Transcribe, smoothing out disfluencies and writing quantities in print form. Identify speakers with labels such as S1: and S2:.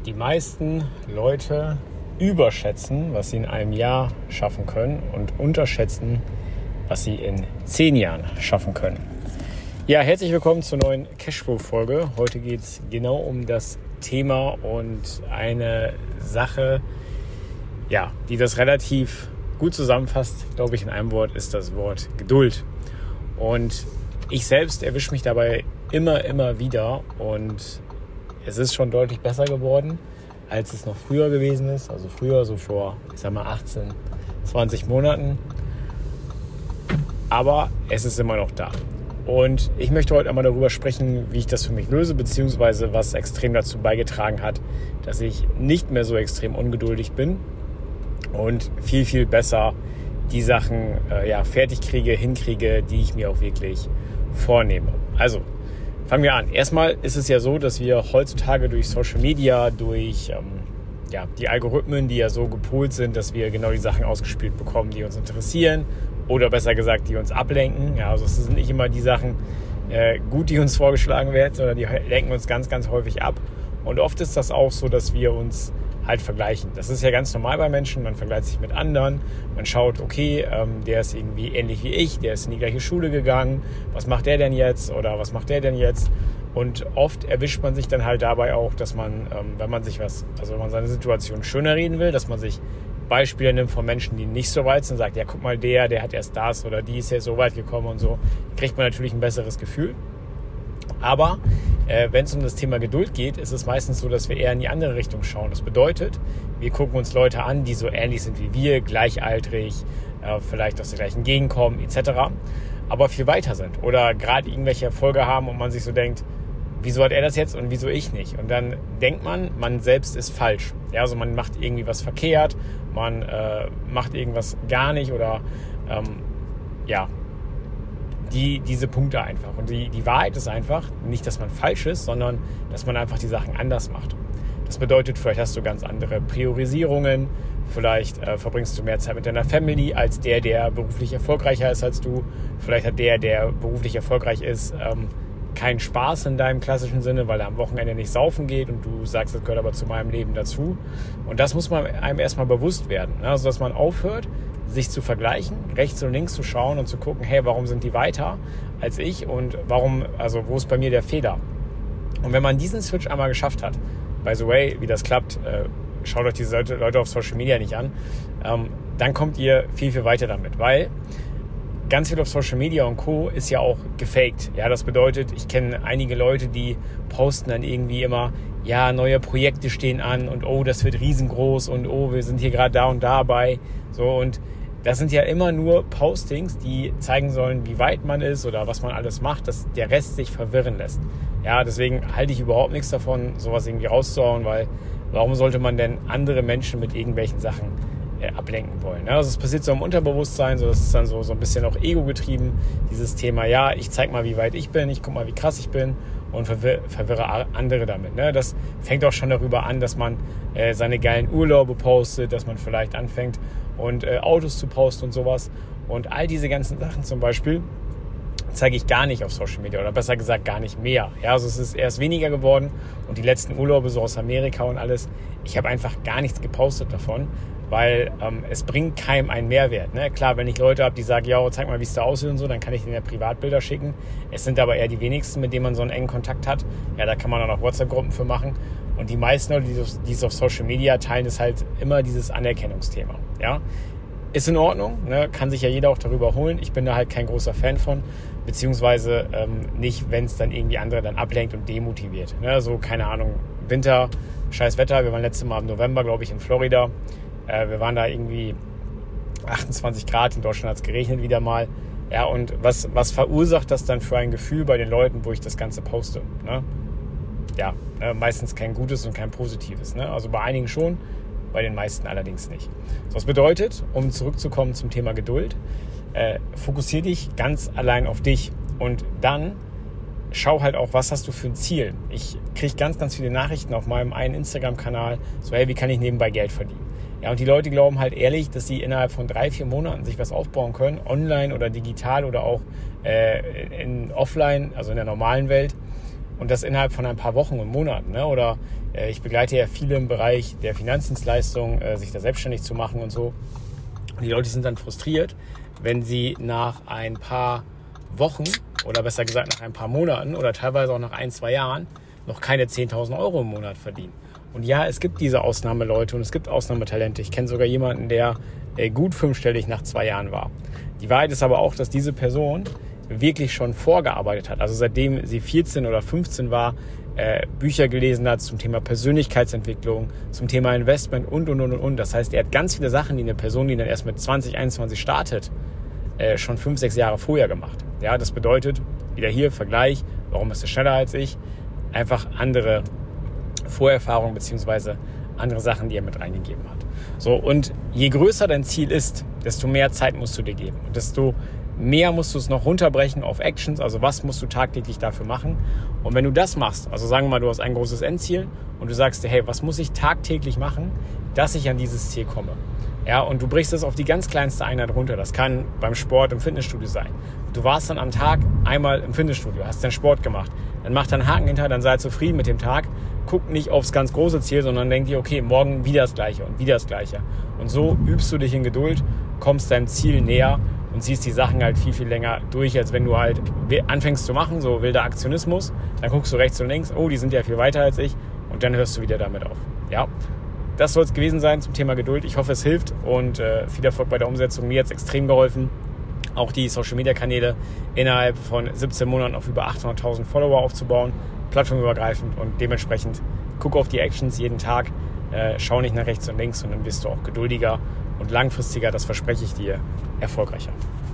S1: Die meisten Leute überschätzen, was sie in einem Jahr schaffen können und unterschätzen, was sie in 10 Jahren schaffen können. Ja, herzlich willkommen zur neuen Cashflow-Folge. Heute geht es genau um das Thema und eine Sache, ja, die das relativ gut zusammenfasst, glaube ich, in einem Wort, ist das Wort Geduld. Und ich selbst erwische mich dabei immer wieder und es ist schon deutlich besser geworden, als es noch früher gewesen ist. Also früher so vor, 18, 20 Monaten. Aber es ist immer noch da. Und ich möchte heute einmal darüber sprechen, wie ich das für mich löse, beziehungsweise was extrem dazu beigetragen hat, dass ich nicht mehr so extrem ungeduldig bin und viel besser die Sachen fertig kriege, hinkriege, die ich mir auch wirklich vornehme. Also, fangen wir an. Erstmal ist es ja so, dass wir heutzutage durch Social Media, durch die Algorithmen, die ja so gepolt sind, dass wir genau die Sachen ausgespielt bekommen, die uns interessieren oder besser gesagt, die uns ablenken. Ja, also es sind nicht immer die Sachen gut, die uns vorgeschlagen werden, sondern die lenken uns ganz häufig ab. Und oft ist das auch so, dass wir uns halt vergleichen. Das ist ja ganz normal bei Menschen. Man vergleicht sich mit anderen. Man schaut, okay, der ist irgendwie ähnlich wie ich, der ist in die gleiche Schule gegangen. Was macht der denn jetzt? Oder was macht der denn jetzt? Und oft erwischt man sich dann halt dabei auch, dass man, wenn man seine Situation schöner reden will, dass man sich Beispiele nimmt von Menschen, die nicht so weit sind, und sagt, ja, guck mal, der hat erst das oder die ist jetzt so weit gekommen und so. Kriegt man natürlich ein besseres Gefühl. Aber wenn es um das Thema Geduld geht, ist es meistens so, dass wir eher in die andere Richtung schauen. Das bedeutet, wir gucken uns Leute an, die so ähnlich sind wie wir, gleichaltrig, vielleicht aus der gleichen Gegend kommen, etc., aber viel weiter sind oder gerade irgendwelche Erfolge haben und man sich so denkt, wieso hat er das jetzt und wieso ich nicht? Und dann denkt man selbst ist falsch. Ja, also man macht irgendwie was verkehrt, man macht irgendwas gar nicht oder diese Punkte einfach. Und die Wahrheit ist einfach, nicht, dass man falsch ist, sondern dass man einfach die Sachen anders macht. Das bedeutet, vielleicht hast du ganz andere Priorisierungen, vielleicht verbringst du mehr Zeit mit deiner Family als der beruflich erfolgreicher ist als du. Vielleicht hat der beruflich erfolgreich ist, keinen Spaß in deinem klassischen Sinne, weil er am Wochenende nicht saufen geht und du sagst, das gehört aber zu meinem Leben dazu. Und das muss man einem erstmal bewusst werden. Also, dass man aufhört, sich zu vergleichen, rechts und links zu schauen und zu gucken, hey, warum sind die weiter als ich und wo ist bei mir der Fehler? Und wenn man diesen Switch einmal geschafft hat, by the way, wie das klappt, schaut euch diese Leute auf Social Media nicht an, dann kommt ihr viel weiter damit, weil ganz viel auf Social Media und Co. ist ja auch gefaked. Ja, das bedeutet, ich kenne einige Leute, die posten dann irgendwie immer, ja, neue Projekte stehen an und oh, das wird riesengroß und oh, wir sind hier gerade da und dabei. So, und das sind ja immer nur Postings, die zeigen sollen, wie weit man ist oder was man alles macht, dass der Rest sich verwirren lässt. Ja, deswegen halte ich überhaupt nichts davon, sowas irgendwie rauszuhauen, weil warum sollte man denn andere Menschen mit irgendwelchen Sachen ablenken wollen? Also es passiert so im Unterbewusstsein, so das ist dann so ein bisschen auch ego-getrieben, dieses Thema, ja, ich zeig mal, wie weit ich bin, ich guck mal, wie krass ich bin und verwirre andere damit. Ne? Das fängt auch schon darüber an, dass man seine geilen Urlaube postet, dass man vielleicht anfängt und Autos zu posten und sowas. Und all diese ganzen Sachen zum Beispiel zeige ich gar nicht auf Social Media oder besser gesagt gar nicht mehr. Ja, also es ist erst weniger geworden und die letzten Urlaube so aus Amerika und alles, ich habe einfach gar nichts gepostet davon, weil es bringt keinem einen Mehrwert. Ne? Klar, wenn ich Leute habe, die sagen, ja, zeig mal, wie es da aussieht und so, dann kann ich denen ja Privatbilder schicken. Es sind aber eher die wenigsten, mit denen man so einen engen Kontakt hat. Ja, da kann man auch noch WhatsApp-Gruppen für machen. Und die meisten Leute, die es auf Social Media teilen, ist halt immer dieses Anerkennungsthema. Ja? Ist in Ordnung, ne? Kann sich ja jeder auch darüber holen. Ich bin da halt kein großer Fan von, beziehungsweise nicht, wenn es dann irgendwie andere dann ablenkt und demotiviert. Ne? So, keine Ahnung, Winter, scheiß Wetter. Wir waren letztes Mal im November, glaube ich, in Florida. Wir waren da irgendwie 28 Grad, in Deutschland hat es geregnet wieder mal. Ja, und was verursacht das dann für ein Gefühl bei den Leuten, wo ich das Ganze poste? Ne? Ja, meistens kein gutes und kein positives. Ne? Also bei einigen schon, bei den meisten allerdings nicht. So, das bedeutet, um zurückzukommen zum Thema Geduld, fokussier dich ganz allein auf dich und dann schau halt auch, was hast du für ein Ziel. Ich kriege ganz viele Nachrichten auf meinem einen Instagram-Kanal, so hey, wie kann ich nebenbei Geld verdienen? Ja, und die Leute glauben halt ehrlich, dass sie innerhalb von 3-4 Monaten sich was aufbauen können, online oder digital oder auch offline, also in der normalen Welt, und das innerhalb von ein paar Wochen und Monaten. Ne? Oder ich begleite ja viele im Bereich der Finanzdienstleistung, sich da selbstständig zu machen und so. Und die Leute sind dann frustriert, wenn sie nach ein paar Wochen oder besser gesagt nach ein paar Monaten oder teilweise auch nach 1-2 Jahren noch keine 10.000 Euro im Monat verdienen. Und ja, es gibt diese Ausnahmeleute und es gibt Ausnahmetalente. Ich kenne sogar jemanden, der gut 5-stellig nach 2 Jahren war. Die Wahrheit ist aber auch, dass diese Person wirklich schon vorgearbeitet hat. Also seitdem sie 14 oder 15 war, Bücher gelesen hat zum Thema Persönlichkeitsentwicklung, zum Thema Investment und. Das heißt, er hat ganz viele Sachen, die eine Person, die dann erst mit 20, 21 startet, schon 5-6 Jahre vorher gemacht. Ja, das bedeutet, wieder hier Vergleich, warum ist er schneller als ich? Einfach andere Vorerfahrungen bzw. andere Sachen, die er mit reingegeben hat. So, und je größer dein Ziel ist, desto mehr Zeit musst du dir geben. Und desto mehr musst du es noch runterbrechen auf Actions, also was musst du tagtäglich dafür machen. Und wenn du das machst, also sagen wir mal, du hast ein großes Endziel und du sagst dir, hey, was muss ich tagtäglich machen, dass ich an dieses Ziel komme? Ja, und du brichst es auf die ganz kleinste Einheit runter. Das kann beim Sport im Fitnessstudio sein. Du warst dann am Tag einmal im Fitnessstudio, hast deinen Sport gemacht. Dann mach dann einen Haken hinter, dann sei zufrieden mit dem Tag. Guck nicht aufs ganz große Ziel, sondern denk dir, okay, morgen wieder das Gleiche und wieder das Gleiche. Und so übst du dich in Geduld, kommst deinem Ziel näher und ziehst die Sachen halt viel, viel länger durch, als wenn du halt anfängst zu machen, so wilder Aktionismus. Dann guckst du rechts und links, oh, die sind ja viel weiter als ich, und dann hörst du wieder damit auf. Ja, das soll es gewesen sein zum Thema Geduld. Ich hoffe, es hilft und viel Erfolg bei der Umsetzung. Mir hat es extrem geholfen, auch die Social-Media-Kanäle innerhalb von 17 Monaten auf über 800.000 Follower aufzubauen, plattformübergreifend, und dementsprechend guck auf die Actions jeden Tag, schau nicht nach rechts und links, und dann bist du auch geduldiger und langfristiger, das verspreche ich dir, erfolgreicher.